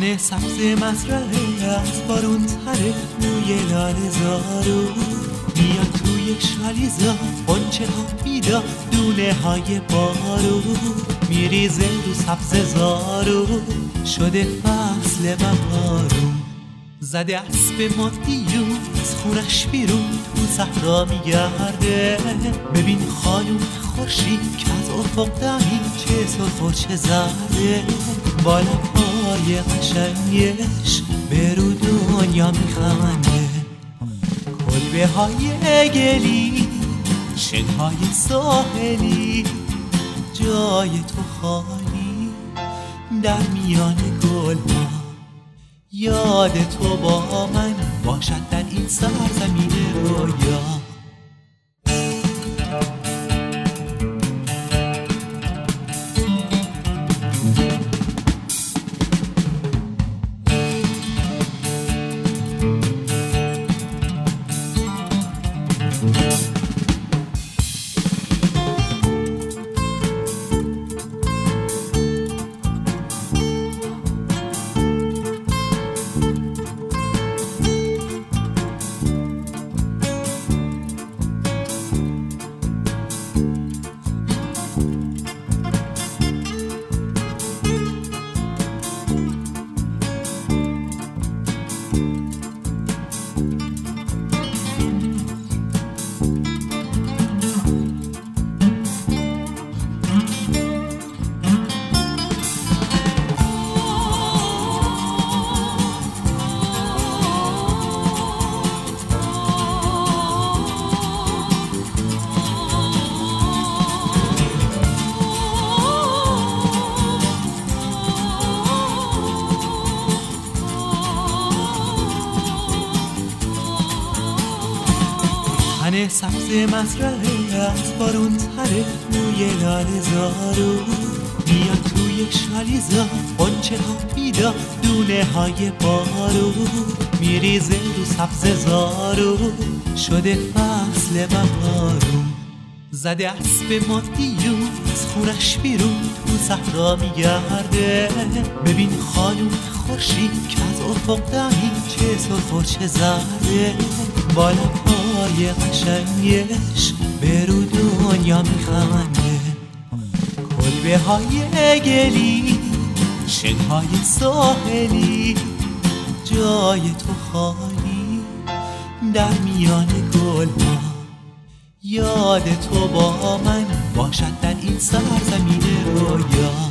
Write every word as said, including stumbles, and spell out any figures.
تن سبز مزرعه از بارون تره موی لاله زارو میاد توی شالیزا قنچه ها بیدار دونه های بارو میریزه رو سبز زارو شده فصل بهارو زده اسب ما دیون از خونش بیرون تو صحرا میگرده ببین خانوم خورشید که از افق دمی چه سرخ و چه زرده بالا پای قشنگش به رو دنیا میخنده کلبه های گلی شن های ساحلی جای تو خالی در میان گل ها یاد تو با من باشد در این سرزمین رویا تن سبز مزرعه از بارون تره موی لاله زارو میاد توی شالیزا قنچه ها بیدار دونه های بارو میریزه رو سبز زارو شده فصل بهارو زده اسب ما دیون از خونش بیرون تو صحرا میگرده ببین خانوم خورشید که از افق دمی چه سرخ و چه زرده بالا پای قشنگش به رو دنیا میخنده کلبه های گلی شن های ساحلی جای تو خالی در میان گل ها یاد تو با من باشد در این سرزمین رویا